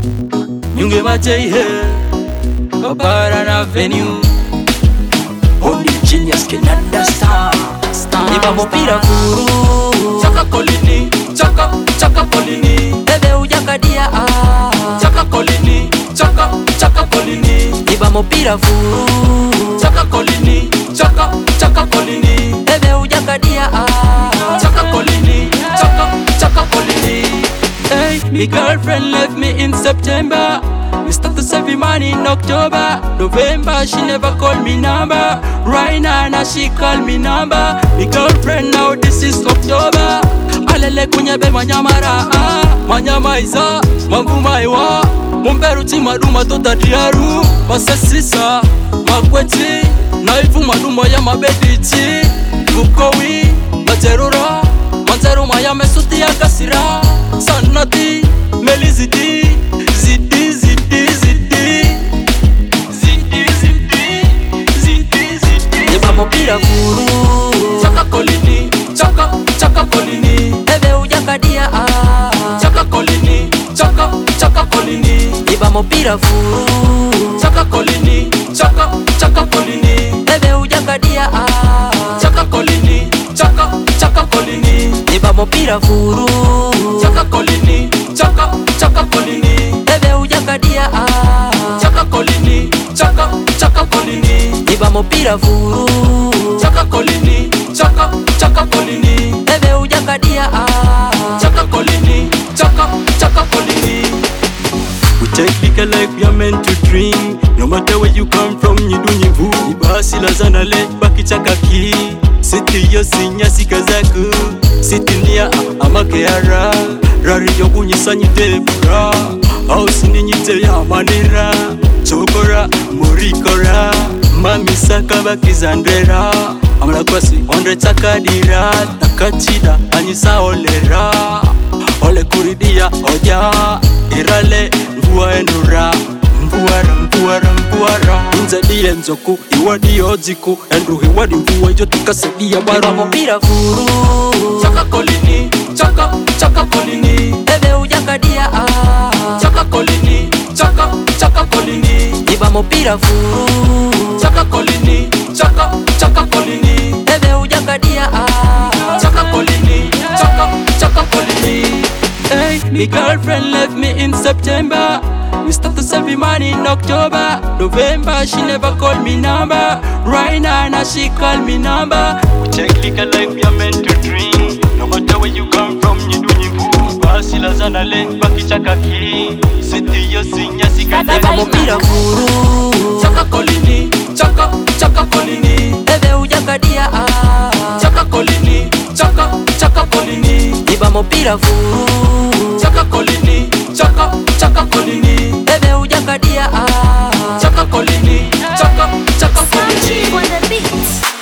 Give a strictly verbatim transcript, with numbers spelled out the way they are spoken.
Nyunge machehe Babara na venue Only genius can understand. Iba mopira furu Chaka kolini, chaka, chaka kolini Bebe ujakadia ah. Chaka kolini, chaka, chaka kolini Iba mopira furu Chaka kolini, chaka, chaka kolini Bebe ujakadia ah. Chaka kolini, chaka, chaka kolini. Hey, my girlfriend left me in September. We start to save money in October. November, she never called me number. Right now, now she call me number. My girlfriend now, this is October. Alele kwenye be manyamara ah. Manyama iza, mavuma iwa Mumberu ti maduma tota diaru Masesisa, makweti Naifu maduma ya mabediti Fukowi, materura Manzeru maya mesuti ya kasira Sanati, melizidi Zidi, zidi, zidi Zidi, zidi Zidi, zidi Iba mopira furu Chaka kolini, chaka, chaka kolini Bebe ujakadia ah. Chaka kolini, chaka, chaka kolini Iba mopira furu Chaka kolini, chaka, chaka kolini Bebe ujakadia ah. Chaka kolini, chaka, chaka kolini Iba mopira furu Chaka kolini, chaka, chaka kolini Bebe ujakadia ah. Chaka kolini, chaka, chaka kolini Iba mopira furu Chaka kolini, chaka, chaka kolini Bebe ujakadia ah. Chaka kolini, chaka, chaka kolini. We take liquor like we are meant to drink. No matter where you come from, you do nyivu. Ibasi lazana le baki chaka ki. Siti yo sinya sikazaku. Siti niya amake ara. Rari yo kunyisa nyite bura. House ni nyite ya manira. Chokora, murikora. Mami saka baki zandera. Amala kwasi ondre chakadira. Takachida anyisa olera. Ole kuridia oja. Irale mvua enura. Mvuara, mvuara, mvuara. Nze diye nzoku, iwadi ojiku. Endu iwadi mvua ijo tukasedia waru. Iba mopira furu Chaka kolini, chaka, chaka kolini Bebe ujakadia ah. Chaka kolini, chaka, chaka kolini Iba mopira furu Chaka kolini, chaka, chaka kolini Bebe ujakadia ah. Chaka kolini, chaka, chaka kolini. Hey, my girlfriend left me in September. We start to save money in October. November, she never called me number. Right now, now she call me number. We take liquor like we are meant to drink. No matter where you come from, you do nyivu. Basi lazana le baki chaka ki. Siti yo sinya Iba sikadera. mopira furu Chaka kolini, chaka, chaka kolini Bebe ujakadia ah. Chaka kolini, chaka, chaka kolini Iba mopira furu Chaka kolini, chaka, chaka kolini Bebe ujakadia ah. Chaka kolini, chaka, chaka kolini. On the beat.